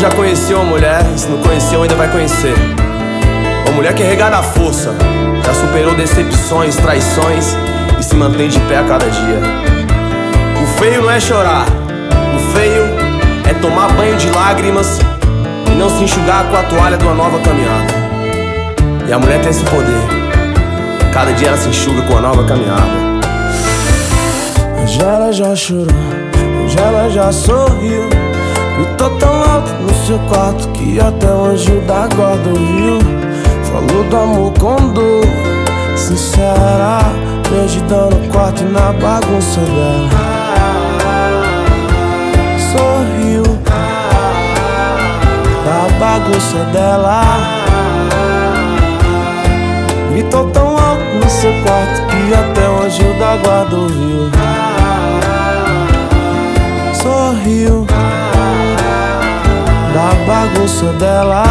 já conheceu uma mulher, se não conheceu ainda vai conhecer. Uma mulher que é regada à força, já superou decepções, traições e se mantém de pé a cada dia. O feio não é chorar, o feio é tomar banho de lágrimas e não se enxugar com a toalha de uma nova caminhada. E a mulher tem esse poder, cada dia ela se enxuga com uma nova caminhada. Hoje ela já chorou, hoje ela já sorriu. Gritou tão alto no seu quarto que até o anjo da guarda ouviu. Falou do amor com dor, sincera, perdidão no quarto e na bagunça dela. Sorriu da bagunça dela. Gritou tão alto no seu quarto que até o anjo da guarda ouviu. Sorriu da bagunça dela.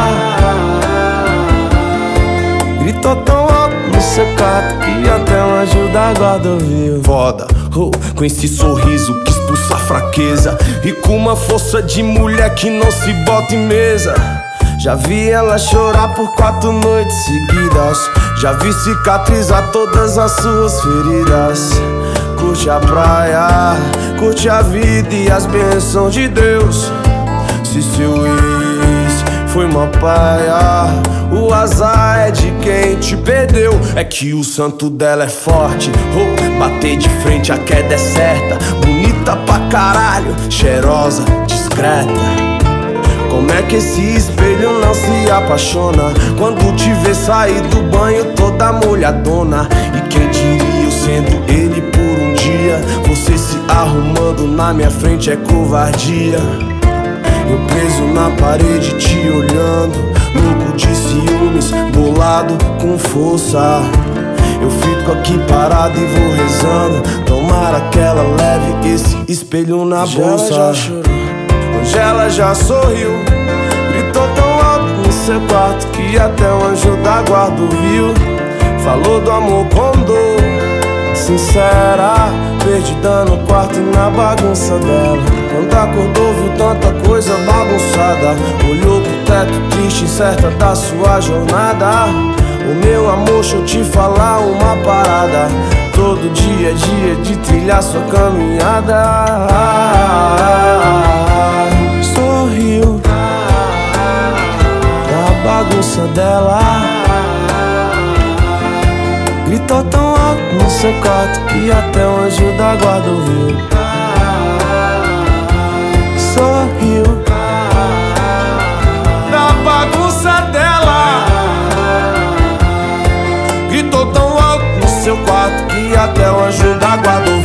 Gritou tão alto no seu quarto que até o anjo da guarda ouviu. Foda, com esse sorriso que expulsa a fraqueza e com uma força de mulher que não se bota em mesa. Já vi ela chorar por 4 noites seguidas, já vi cicatrizar todas as suas feridas. Curte a praia, curte a vida e as bênçãos de Deus. Se seu ex foi uma paia, o azar é de quem te perdeu. É que o santo dela é forte, bater de frente a queda é certa. Bonita pra caralho, cheirosa, discreta. Como é que esse espelho não se apaixona quando te vê sair do banho toda molhadona? E quem diria eu sendo ele por um dia? Você se arrumando na minha frente é covardia. Eu preso na parede te olhando, louco de ciúmes, bolado com força. Eu fico aqui parado e vou rezando, tomara que ela leve esse espelho na bolsa. Ela já chorou, hoje ela já sorriu. Gritou tão alto no seu quarto que até o anjo da guarda ouviu. Falou do amor com dor, sincera, perdida no quarto e na bagunça dela. Quando acordou viu tanta coisa bagunçada, olhou pro teto triste, incerta da sua jornada. O meu amor, deixa eu te falar uma parada, todo dia é dia de trilhar sua caminhada. Sorriu da bagunça dela. Gritou tão alto no seu quarto que até o anjo da guarda ouviu. Sorriu da bagunça dela. Gritou tão alto no seu quarto que até o anjo da guarda ouviu.